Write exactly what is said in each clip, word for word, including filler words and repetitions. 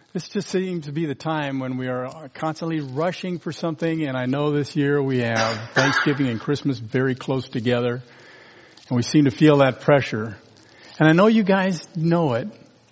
This just seems to be the time when we are constantly rushing for something, and I know this year we have Thanksgiving and Christmas very close together, and we seem to feel that pressure. And I know you guys know it.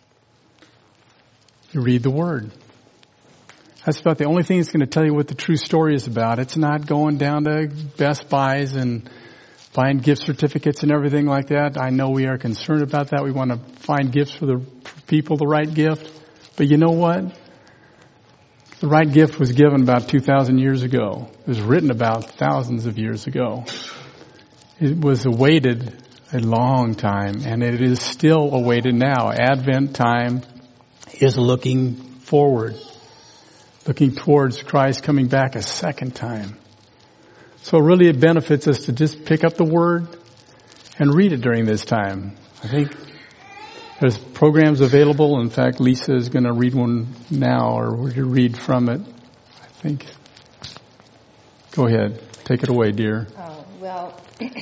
You read the Word. That's about the only thing that's going to tell you what the true story is about. It's not going down to Best Buys and buying gift certificates and everything like that. I know we are concerned about that. We want to find gifts for the for people, the right gift. But you know what? The right gift was given about two thousand years ago. It was written about thousands of years ago. It was awaited a long time, and it is still awaited now. Advent time is looking forward, looking towards Christ coming back a second time. So really it benefits us to just pick up the Word and read it during this time. I think there's programs available. In fact, Lisa is going to read one now, or we're going to read from it, I think. Go ahead. Take it away, dear. Oh, well,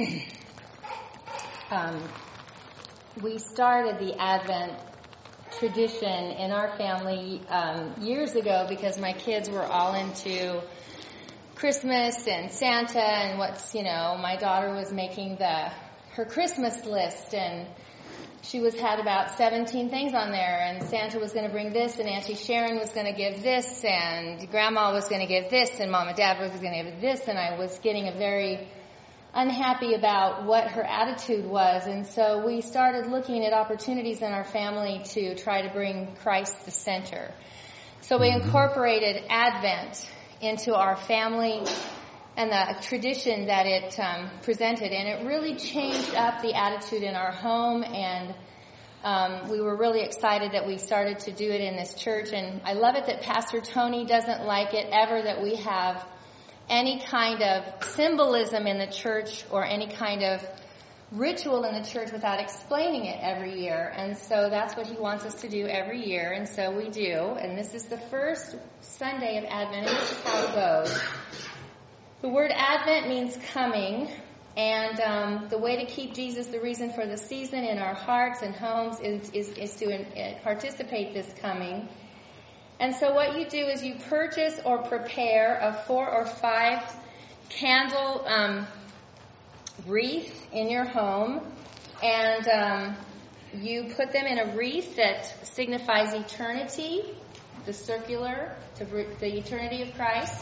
um, we started the Advent tradition in our family um, years ago because my kids were all into Christmas and Santa and what's, you know, my daughter was making the her Christmas list, and she was had about seventeen things on there, and Santa was going to bring this, and Auntie Sharon was going to give this, and Grandma was going to give this, and Mom and Dad was going to give this, and I was getting a very unhappy about what her attitude was, and so we started looking at opportunities in our family to try to bring Christ the center. So we incorporated Advent into our family and the tradition that it um, presented, and it really changed up the attitude in our home, and um, we were really excited that we started to do it in this church. And I love it that Pastor Tony doesn't like it ever that we have any kind of symbolism in the church or any kind of ritual in the church without explaining it every year, and so that's what he wants us to do every year, and so we do. And this is the first Sunday of Advent, and this is how it goes. The word Advent means coming, and um, the way to keep Jesus the reason for the season in our hearts and homes is, is, is to in, participate this coming. And so what you do is you purchase or prepare a four or five candle um, wreath in your home, and um, you put them in a wreath that signifies eternity, the circular, to the eternity of Christ.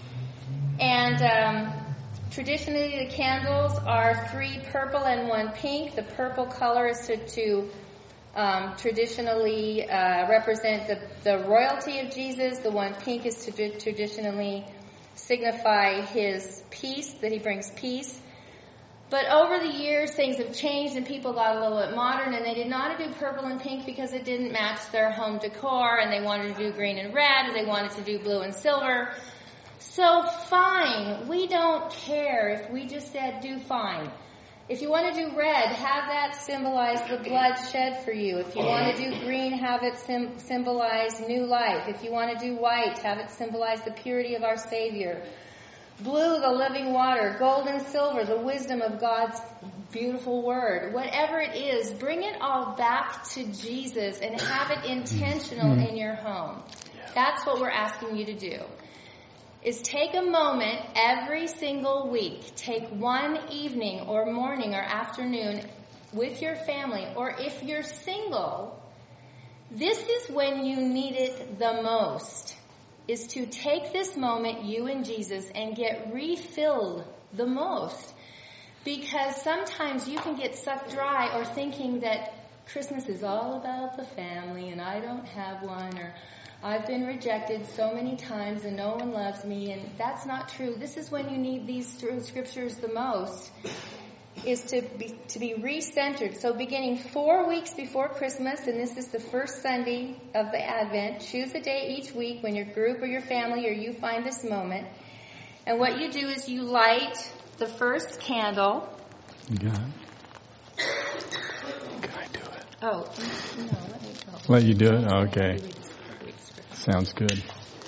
And um, traditionally the candles are three purple and one pink. The purple color is to, to um, traditionally uh, represent the, the royalty of Jesus. The one pink is to traditionally signify his peace, that he brings peace. But over the years, things have changed and people got a little bit modern, and they did not do purple and pink because it didn't match their home decor, and they wanted to do green and red, and they wanted to do blue and silver. So fine, we don't care if we just said do fine. If you want to do red, have that symbolize the blood shed for you. If you want to do green, have it sim- symbolize new life. If you want to do white, have it symbolize the purity of our Savior. Blue, the living water. Gold and silver, the wisdom of God's beautiful word. Whatever it is, bring it all back to Jesus and have it intentional mm-hmm. in your home. That's what we're asking you to do. Is take a moment every single week. Take one evening or morning or afternoon with your family. Or if you're single, this is when you need it the most. Is to take this moment, you and Jesus, and get refilled the most. Because sometimes you can get sucked dry or thinking that Christmas is all about the family and I don't have one, or I've been rejected so many times and no one loves me, and that's not true. This is when you need these scriptures the most, is to be to be recentered. So beginning four weeks before Christmas, and this is the first Sunday of the Advent, choose a day each week when your group or your family or you find this moment. And what you do is you light the first candle. You got it? Can I do it? Oh, no, let me go. Let you do it? Okay. Sounds good.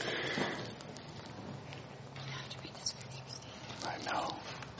I know.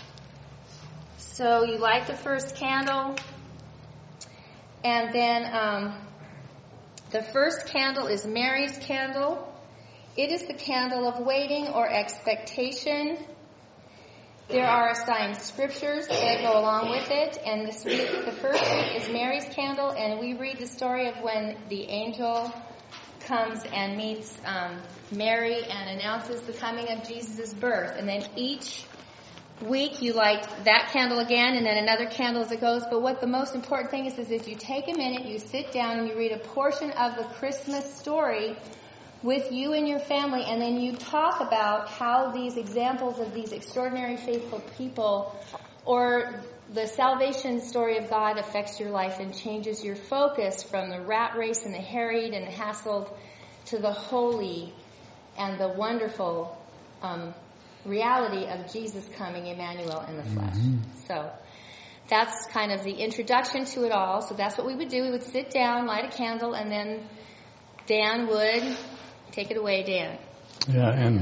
So you light the first candle, and then um, The first candle is Mary's candle. It is the candle of waiting or expectation. There are assigned scriptures that go along with it. And this week, the first week is Mary's candle, and we read the story of when the angel comes and meets um, Mary and announces the coming of Jesus' birth. And then each week you light that candle again and then another candle as it goes. But what the most important thing is, is if you take a minute, you sit down and you read a portion of the Christmas story with you and your family, and then you talk about how these examples of these extraordinary faithful people or the salvation story of God affects your life and changes your focus from the rat race and the harried and the hassled to the holy and the wonderful um, reality of Jesus coming, Emmanuel, in the flesh. Mm-hmm. So that's kind of the introduction to it all. So that's what we would do. We would sit down, light a candle, and then Dan would take it away, Dan. Yeah, and,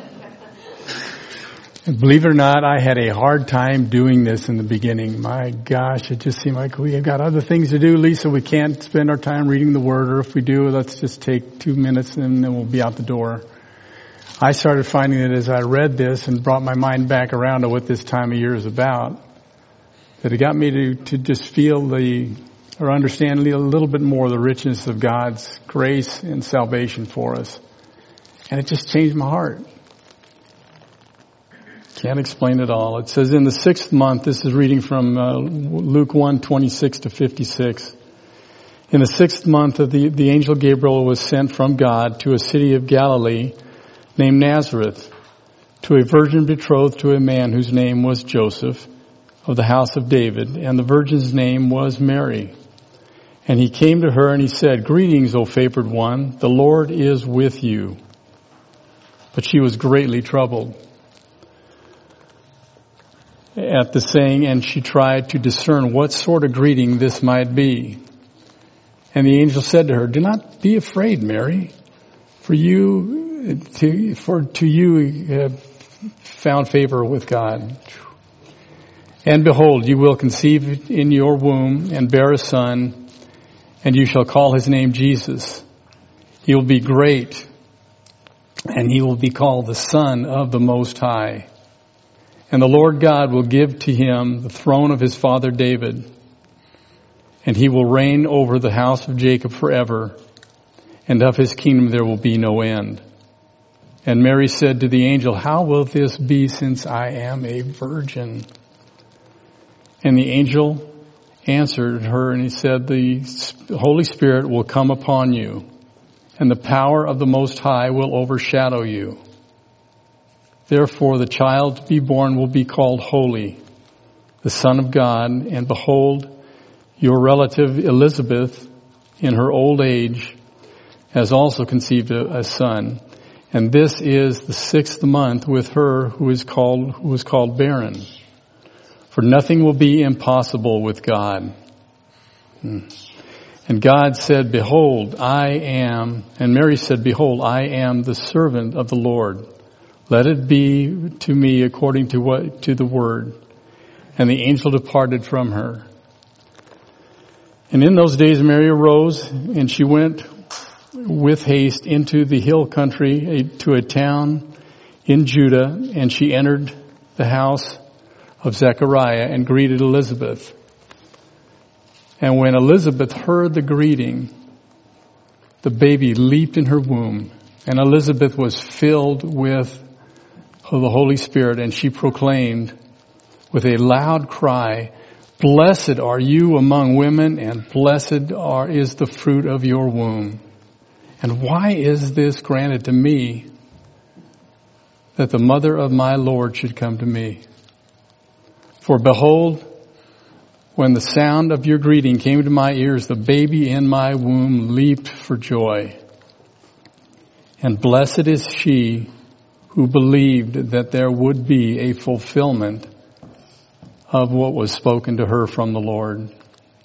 and believe it or not, I had a hard time doing this in the beginning. My gosh, it just seemed like we have got other things to do, Lisa. We can't spend our time reading the Word, or if we do, let's just take two minutes and then we'll be out the door. I started finding that as I read this and brought my mind back around to what this time of year is about, that it got me to, to just feel the, or understand a little bit more the richness of God's grace and salvation for us. And it just changed my heart. Can't explain it all. It says in the sixth month, this is reading from uh, Luke one, twenty-six to fifty-six. In the sixth month of the, the angel Gabriel was sent from God to a city of Galilee named Nazareth, to a virgin betrothed to a man whose name was Joseph, of the house of David, and the virgin's name was Mary. And he came to her and he said, "Greetings, O favored one, the Lord is with you." But she was greatly troubled at the saying, and she tried to discern what sort of greeting this might be. And the angel said to her, "Do not be afraid, Mary, for you to for to you have found favor with God. And behold, you will conceive in your womb and bear a son, and you shall call his name Jesus. He will be great, and he will be called the Son of the Most High. And the Lord God will give to him the throne of his father David, and he will reign over the house of Jacob forever, and of his kingdom there will be no end." And Mary said to the angel, "How will this be, since I am a virgin?" And the angel answered her and he said, "The Holy Spirit will come upon you, and the power of the Most High will overshadow you. Therefore the child to be born will be called Holy, the Son of God. And behold, your relative Elizabeth, in her old age, has also conceived a, a son. And this is the sixth month with her who is called, who was called barren. For nothing will be impossible with God." Hmm. And God said, "Behold, I am," and Mary said, "Behold, I am the servant of the Lord. Let it be to me according to what, to the word." And the angel departed from her. And in those days Mary arose, and she went with haste into the hill country, a, to a town in Judah, and she entered the house of Zechariah and greeted Elizabeth. And when Elizabeth heard the greeting, the baby leaped in her womb, and Elizabeth was filled with the Holy Spirit, and she proclaimed with a loud cry, "Blessed are you among women, and blessed are, is the fruit of your womb. And why is this granted to me, that the mother of my Lord should come to me? For behold, when the sound of your greeting came to my ears, the baby in my womb leaped for joy. And blessed is she who believed that there would be a fulfillment of what was spoken to her from the Lord."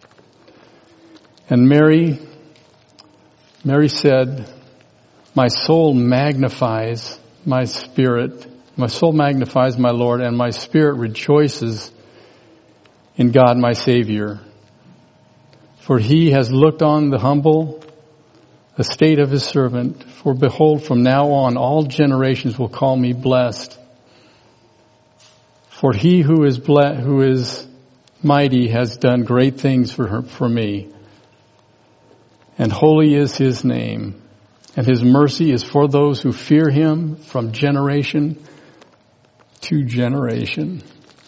And Mary, Mary said, "My soul magnifies my spirit. My soul magnifies my Lord, and my spirit rejoices in God my Savior. For he has looked on the humble the state of his servant. For behold, from now on all generations will call me blessed. For he who is ble- who is mighty has done great things for her, for me. And holy is his name. And his mercy is for those who fear him from generation to generation.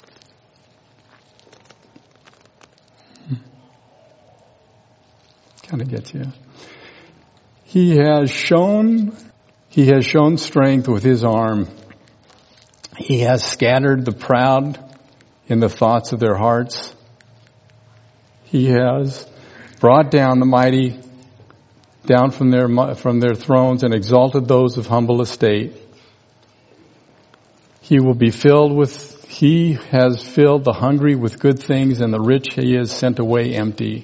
Kind of gets you. He has shown, he has shown strength with his arm. He has scattered the proud in the thoughts of their hearts. He has brought down the mighty down from their, from their thrones and exalted those of humble estate. He will be filled with, he has filled the hungry with good things, and the rich he has sent away empty.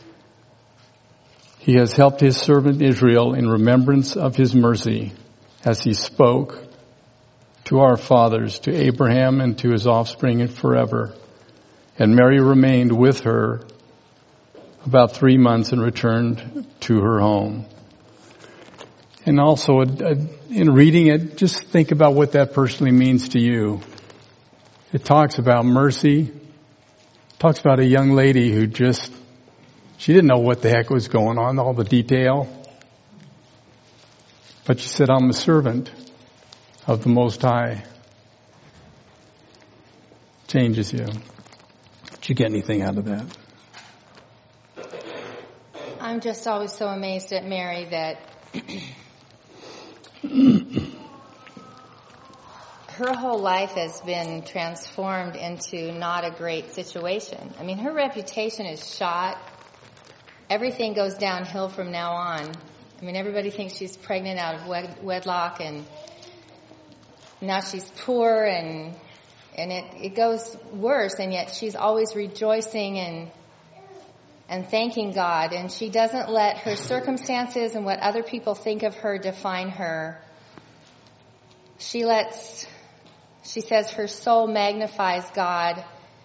He has helped his servant Israel in remembrance of his mercy, as he spoke to our fathers, to Abraham and to his offspring forever. And Mary remained with her about three months and returned to her home. And also, in reading it, just think about what that personally means to you. It talks about mercy. It talks about a young lady who just, she didn't know what the heck was going on, all the detail. But she said, I'm a servant of the Most High. Changes you. Did you get anything out of that? I'm just always so amazed at Mary that her whole life has been transformed into not a great situation. I mean, her reputation is shot. Everything goes downhill from now on. I mean, everybody thinks she's pregnant out of wed- wedlock, and now she's poor, and and it, it goes worse, and yet she's always rejoicing and and thanking God, and she doesn't let her circumstances and what other people think of her define her. She lets, she says her soul magnifies God,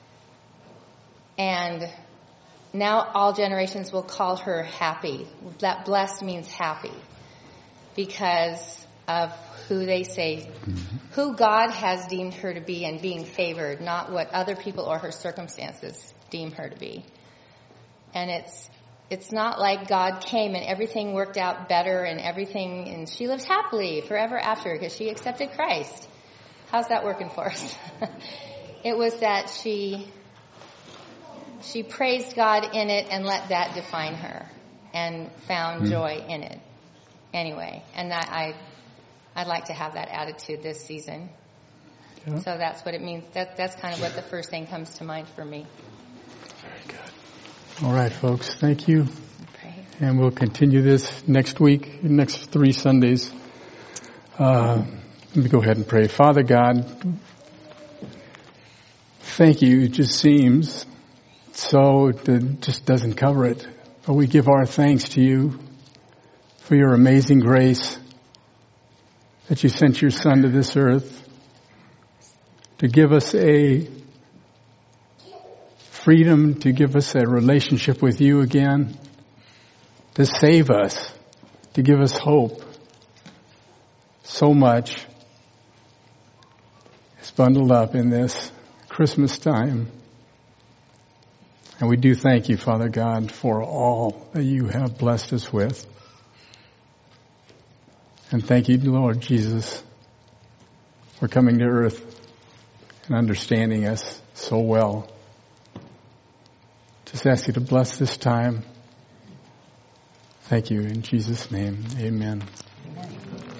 and now all generations will call her happy. That blessed means happy because of who they say, mm-hmm. who God has deemed her to be and being favored, not what other people or her circumstances deem her to be. And it's it's not like God came and everything worked out better and everything, and she lives happily forever after because she accepted Christ. How's that working for us? It was that she she praised God in it and let that define her and found mm. joy in it. Anyway, and that I I'd like to have that attitude this season. Yeah. So that's what it means. That that's kind of what the first thing comes to mind for me. Very good. All right, folks. Thank you. And we'll continue this next week, next three Sundays. Uh, let me go ahead and pray. Father God, thank you. It just seems so it just doesn't cover it. But we give our thanks to you for your amazing grace that you sent your Son to this earth to give us a freedom, to give us a relationship with you again, to save us, to give us hope. So much is bundled up in this Christmas time. And we do thank you, Father God, for all that you have blessed us with. And thank you, Lord Jesus, for coming to earth and understanding us so well. Just ask you to bless this time. Thank you in Jesus' name. Amen.